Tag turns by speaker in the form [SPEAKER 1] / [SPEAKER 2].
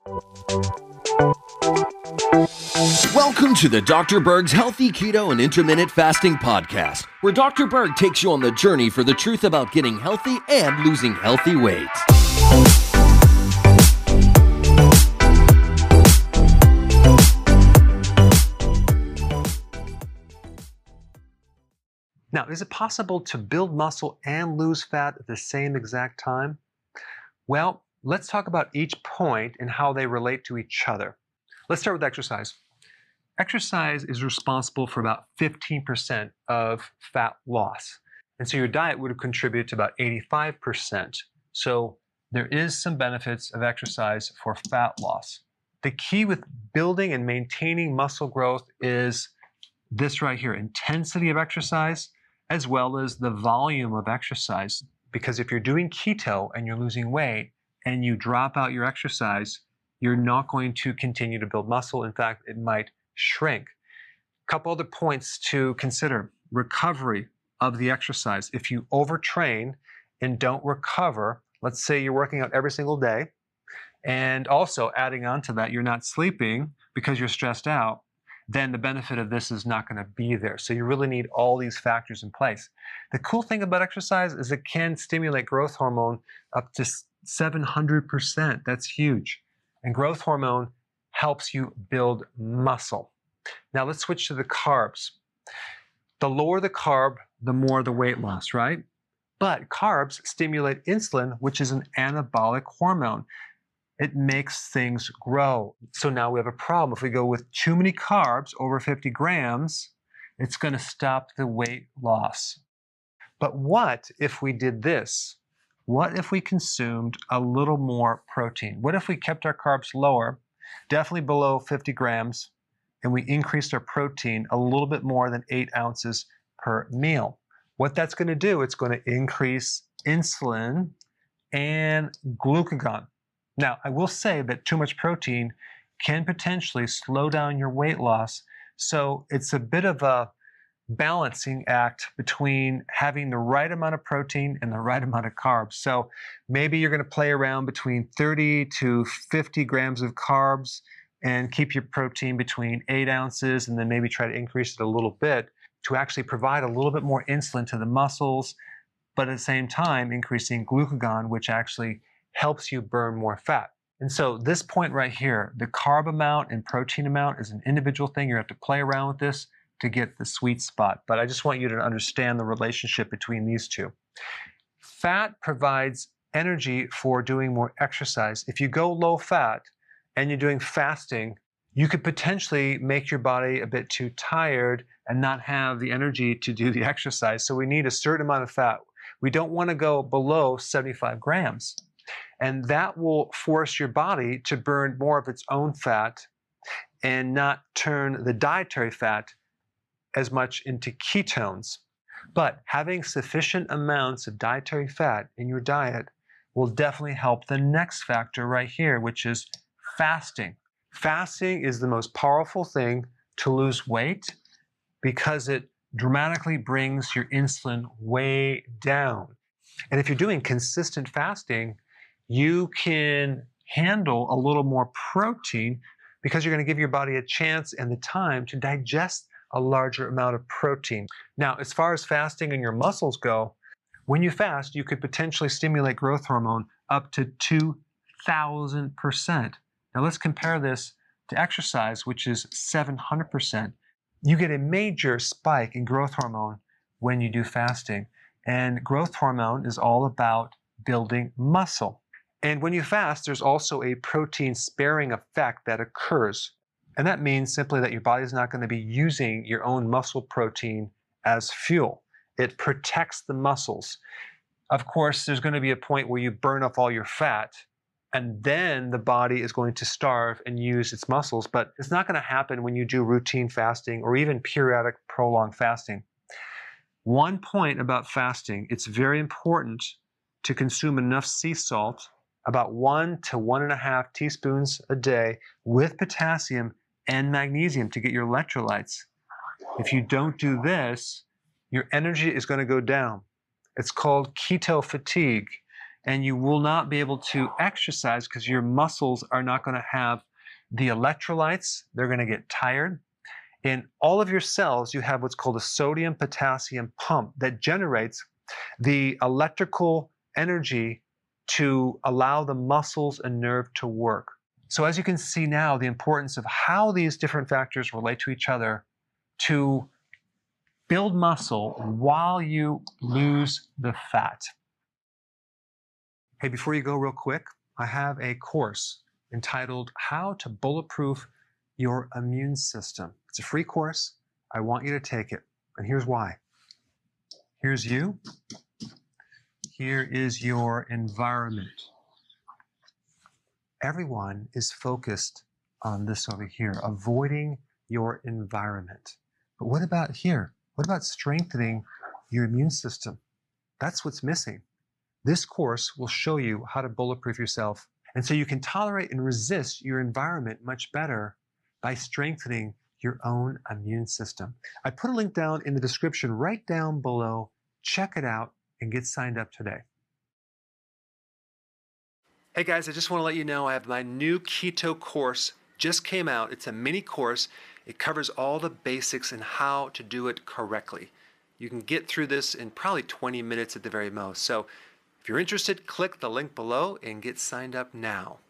[SPEAKER 1] Welcome to the Dr. Berg's Healthy Keto and Intermittent Fasting Podcast, where Dr. Berg takes you on the journey for the truth about getting healthy and losing healthy weight.
[SPEAKER 2] Now, is it possible to build muscle and lose fat at the same exact time? Well, let's talk about each point and how they relate to each other. Let's start with exercise. Exercise is responsible for about 15% of fat loss. And so your diet would contribute to about 85%. So there is some benefits of exercise for fat loss. The key with building and maintaining muscle growth is this right here, intensity of exercise, as well as the volume of exercise. Because if you're doing keto and you're losing weight and you drop out your exercise, you're not going to continue to build muscle. In fact, it might shrink. A couple other points to consider. Recovery of the exercise. If you overtrain and don't recover, let's say you're working out every single day, and also adding on to that, you're not sleeping because you're stressed out, then the benefit of this is not going to be there. So you really need all these factors in place. The cool thing about exercise is it can stimulate growth hormone up to 700%. That's huge. And growth hormone helps you build muscle. Now let's switch to the carbs. The lower the carb, the more the weight loss, right? But carbs stimulate insulin, which is an anabolic hormone. It makes things grow. So now we have a problem. If we go with too many carbs, over 50 grams, it's going to stop the weight loss. But what if we did this? What if we consumed a little more protein? What if we kept our carbs lower, definitely below 50 grams, and we increased our protein a little bit more than 8 ounces per meal? What that's going to do, it's going to increase insulin and glucagon. Now, I will say that too much protein can potentially slow down your weight loss. So it's a bit of a balancing act between having the right amount of protein and the right amount of carbs. So maybe you're going to play around between 30 to 50 grams of carbs and keep your protein between 8 ounces, and then maybe try to increase it a little bit to actually provide a little bit more insulin to the muscles, but at the same time increasing glucagon, which actually helps you burn more fat. And so this point right here, the carb amount and protein amount is an individual thing. You have to play around with this to get the sweet spot. But I just want you to understand the relationship between these two. Fat provides energy for doing more exercise. If you go low fat and you're doing fasting, you could potentially make your body a bit too tired and not have the energy to do the exercise. So we need a certain amount of fat. We don't want to go below 75 grams. And that will force your body to burn more of its own fat and not turn the dietary fat as much into ketones. But having sufficient amounts of dietary fat in your diet will definitely help the next factor right here, which is fasting. Fasting is the most powerful thing to lose weight because it dramatically brings your insulin way down. And if you're doing consistent fasting, you can handle a little more protein because you're going to give your body a chance and the time to digest a larger amount of protein. Now, as far as fasting and your muscles go, when you fast, you could potentially stimulate growth hormone up to 2,000%. Now, let's compare this to exercise, which is 700%. You get a major spike in growth hormone when you do fasting. And growth hormone is all about building muscle. And when you fast, there's also a protein sparing effect that occurs. And that means simply that your body's not going to be using your own muscle protein as fuel. It protects the muscles. Of course, there's going to be a point where you burn off all your fat, and then the body is going to starve and use its muscles. But it's not going to happen when you do routine fasting or even periodic prolonged fasting. One point about fasting, it's very important to consume enough sea salt, about 1 to 1.5 teaspoons a day, with potassium and magnesium to get your electrolytes. If you don't do this, your energy is going to go down. It's called keto fatigue. and you will not be able to exercise because your muscles are not going to have the electrolytes. They're going to get tired. In all of your cells, you have what's called a sodium-potassium pump that generates the electrical energy to allow the muscles and nerve to work. So as you can see now, the importance of how these different factors relate to each other to build muscle while you lose the fat. Hey, before you go real quick, I have a course entitled How to Bulletproof Your Immune System. It's a free course. I want you to take it. And here's why. Here's you. Here is your environment. Everyone is focused on this over here, avoiding your environment. But what about here? What about strengthening your immune system? That's what's missing. This course will show you how to bulletproof yourself. And so you can tolerate and resist your environment much better by strengthening your own immune system. I put a link down in the description right down below. Check it out and get signed up today. Hey guys, I just want to let you know I have my new keto course just came out. It's a mini course. It covers all the basics and how to do it correctly. You can get through this in probably 20 minutes at the very most. So if you're interested, click the link below and get signed up now.